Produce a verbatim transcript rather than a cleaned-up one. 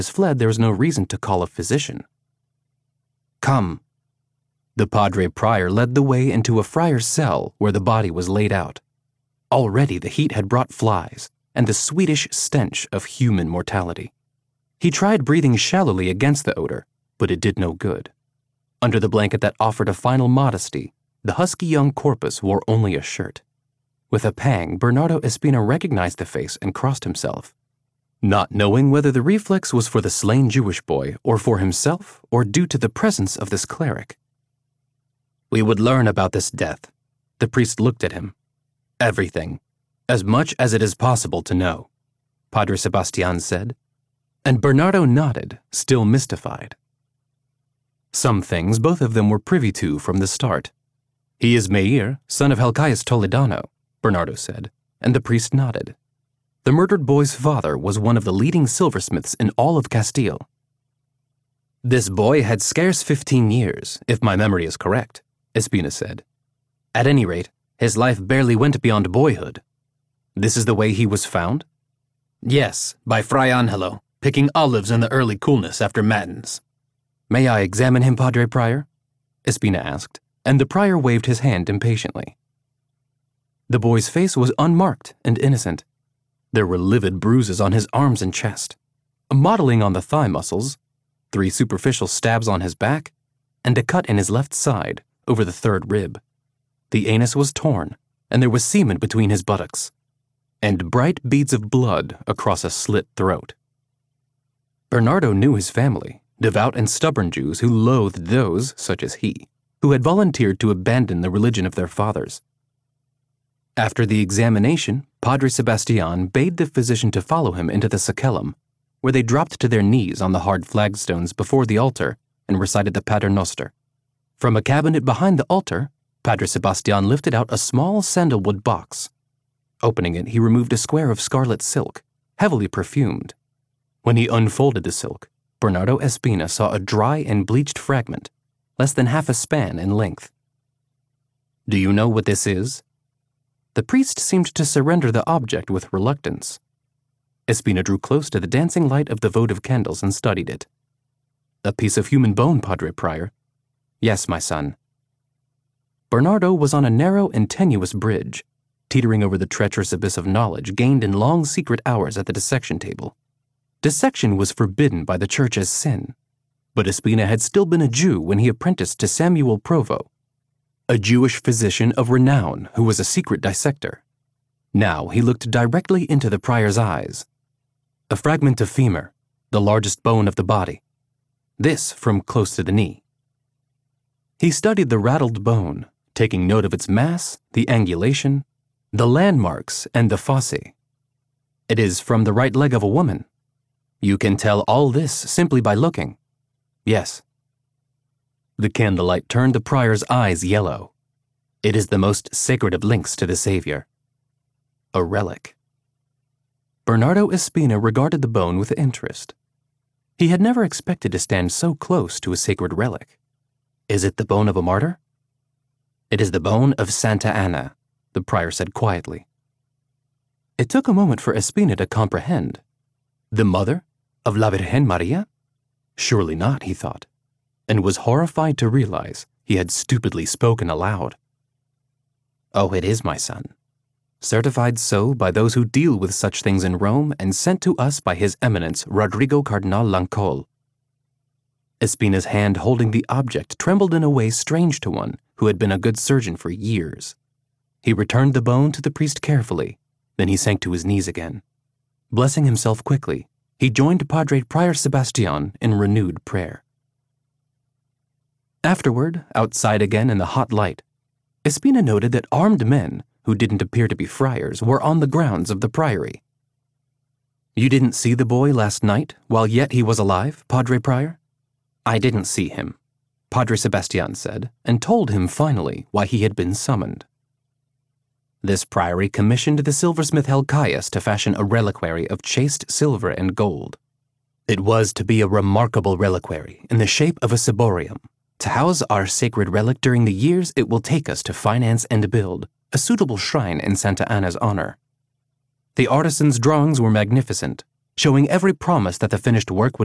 fled, there was no reason to call a physician. Come. The Padre Prior led the way into a friar's cell where the body was laid out. Already the heat had brought flies and the sweetish stench of human mortality. He tried breathing shallowly against the odor, but it did no good. Under the blanket that offered a final modesty, the husky young corpus wore only a shirt. With a pang, Bernardo Espina recognized the face and crossed himself, not knowing whether the reflex was for the slain Jewish boy or for himself or due to the presence of this cleric. We would learn about this death. The priest looked at him. Everything, as much as it is possible to know, Padre Sebastian said, and Bernardo nodded, still mystified. Some things both of them were privy to from the start. He is Meir, son of Helcaius Toledano, Bernardo said, and the priest nodded. The murdered boy's father was one of the leading silversmiths in all of Castile. This boy had scarce fifteen years, if my memory is correct, Espina said. At any rate, his life barely went beyond boyhood. This is the way he was found? Yes, by Fray Angelo, picking olives in the early coolness after matins. May I examine him, Padre Prior? Espina asked, and the prior waved his hand impatiently. The boy's face was unmarked and innocent. There were livid bruises on his arms and chest, a mottling on the thigh muscles, three superficial stabs on his back, and a cut in his left side over the third rib. The anus was torn, and there was semen between his buttocks, and bright beads of blood across a slit throat. Bernardo knew his family, devout and stubborn Jews who loathed those, such as he, who had volunteered to abandon the religion of their fathers. After the examination, Padre Sebastian bade the physician to follow him into the Sakellum, where they dropped to their knees on the hard flagstones before the altar and recited the Pater Noster. From a cabinet behind the altar, Padre Sebastian lifted out a small sandalwood box. Opening it, he removed a square of scarlet silk, heavily perfumed. When he unfolded the silk, Bernardo Espina saw a dry and bleached fragment, less than half a span in length. Do you know what this is? The priest seemed to surrender the object with reluctance. Espina drew close to the dancing light of the votive candles and studied it. A piece of human bone, Padre Prior. Yes, my son. Bernardo was on a narrow and tenuous bridge, teetering over the treacherous abyss of knowledge gained in long secret hours at the dissection table. Dissection was forbidden by the church as sin, but Espina had still been a Jew when he apprenticed to Samuel Provo, a Jewish physician of renown who was a secret dissector. Now he looked directly into the prior's eyes. A fragment of femur, the largest bone of the body. This from close to the knee. He studied the rattled bone, taking note of its mass, the angulation, the landmarks, and the fossae. It is from the right leg of a woman. You can tell all this simply by looking. Yes. The candlelight turned the prior's eyes yellow. It is the most sacred of links to the Savior. A relic. Bernardo Espina regarded the bone with interest. He had never expected to stand so close to a sacred relic. Is it the bone of a martyr? It is the bone of Santa Anna, the prior said quietly. It took a moment for Espina to comprehend. The mother of La Virgen Maria? Surely not, he thought, and was horrified to realize he had stupidly spoken aloud. Oh, it is, my son. Certified so by those who deal with such things in Rome and sent to us by His Eminence Rodrigo Cardinal Lancol. Espina's hand holding the object trembled in a way strange to one who had been a good surgeon for years. He returned the bone to the priest carefully, then he sank to his knees again. Blessing himself quickly, he joined Padre Prior Sebastian in renewed prayer. Afterward, outside again in the hot light, Espina noted that armed men, who didn't appear to be friars, were on the grounds of the priory. You didn't see the boy last night, while yet he was alive, Padre Prior? I didn't see him, Padre Sebastian said, and told him finally why he had been summoned. This priory commissioned the silversmith Helcaius to fashion a reliquary of chased silver and gold. It was to be a remarkable reliquary in the shape of a ciborium, to house our sacred relic during the years it will take us to finance and build a suitable shrine in Santa Anna's honor. The artisan's drawings were magnificent, showing every promise that the finished work would